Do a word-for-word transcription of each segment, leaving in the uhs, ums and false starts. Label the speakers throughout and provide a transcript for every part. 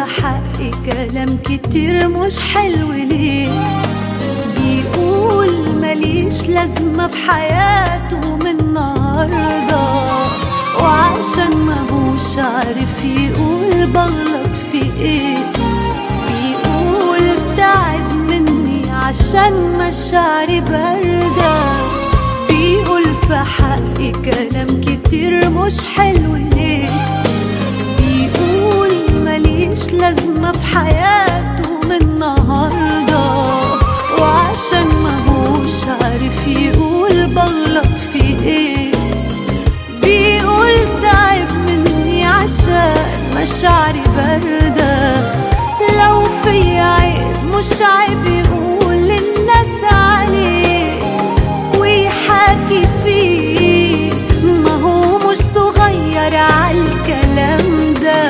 Speaker 1: حقي كلام كتير مش حلو ليه؟ بيقول ماليش لازمة في حياته من النهاردة، وعشان ماهوش عارف يقول بغلط في ايه. بيقول تعب مني عشان مشاعري باردة، بيقول في حقي كلام كتير مش حلو ليه؟ بيقول ماليش لازمة في حياته من النهاردة، وعشان ماهوش عارف يقول بغلط في ايه. بيقول تعب مني عشان مشاعري باردة، لو في عيب مش عيب يقول للناس عليه ويحاكي فيه، ما هو مش صغير عالكلام ده.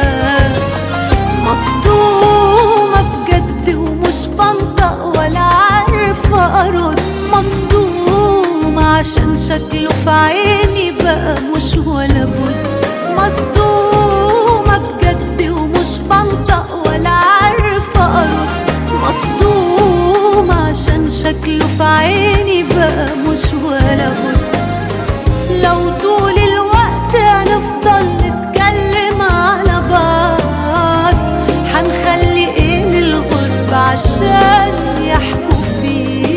Speaker 1: مصدومة بجد ومش بنطق ولا عارفة أرد، مصدومة عشان شكله في عيني بقى مش ولا بد. مصدومة بجد ومش بنطق ولا عارفة أرد، مصدومة عشان شكله في عيني بقى مش ولا بد. لو طول الوقت هنفضل نتكلم على بعض، هنخلي ايه للغرب عشان يحكوا فيه؟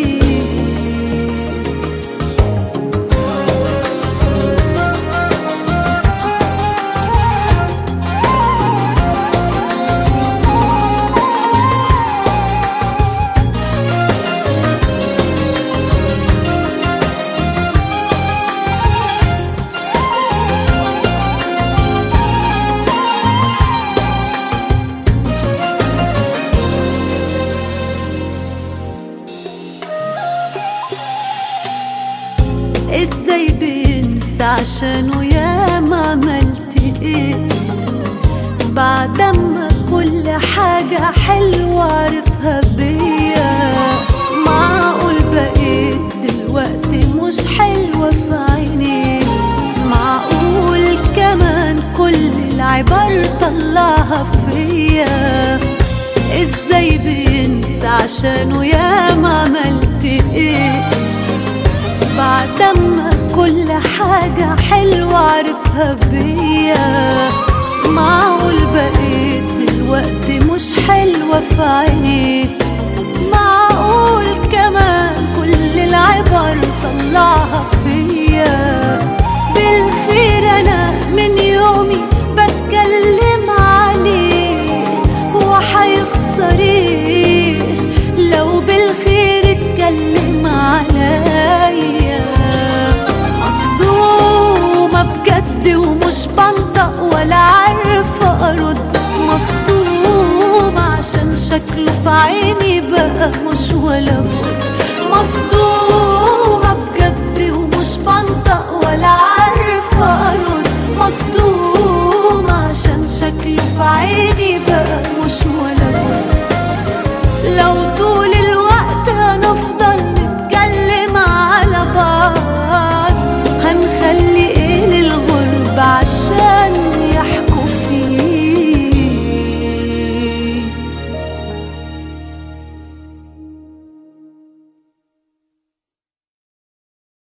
Speaker 1: ازاي بينسى عشانه ياما عملت ايه؟ بعدما كل حاجة حلوة عرفها بيا، معقول بقيت دلوقتي مش حلوة في عينيه؟ معقول كمان كل العبر طلعها فيا؟ ازاي بينسى عشانه ياما عملت ايه؟ بعدما كل حاجة حلوة عرفها بيا، معقول بقيت دلوقتي مش حلوة في عينيه؟ معقول كمان كل العبر طلعها فيا؟ بالخير أنا من يومي بتكلم عليه، هو هيخسر ايه لو بالخير اتكلم عليا؟ مصدومة بجد ومش بنطق ولا عارفة أرد، مصدومة عشان شكله في عيني بقى مش ولا بد. مصدومة بجد ومش بنطق ولا عارفة أرد، مصدومة عشان شكله في عيني بقى مش ولا بد. لو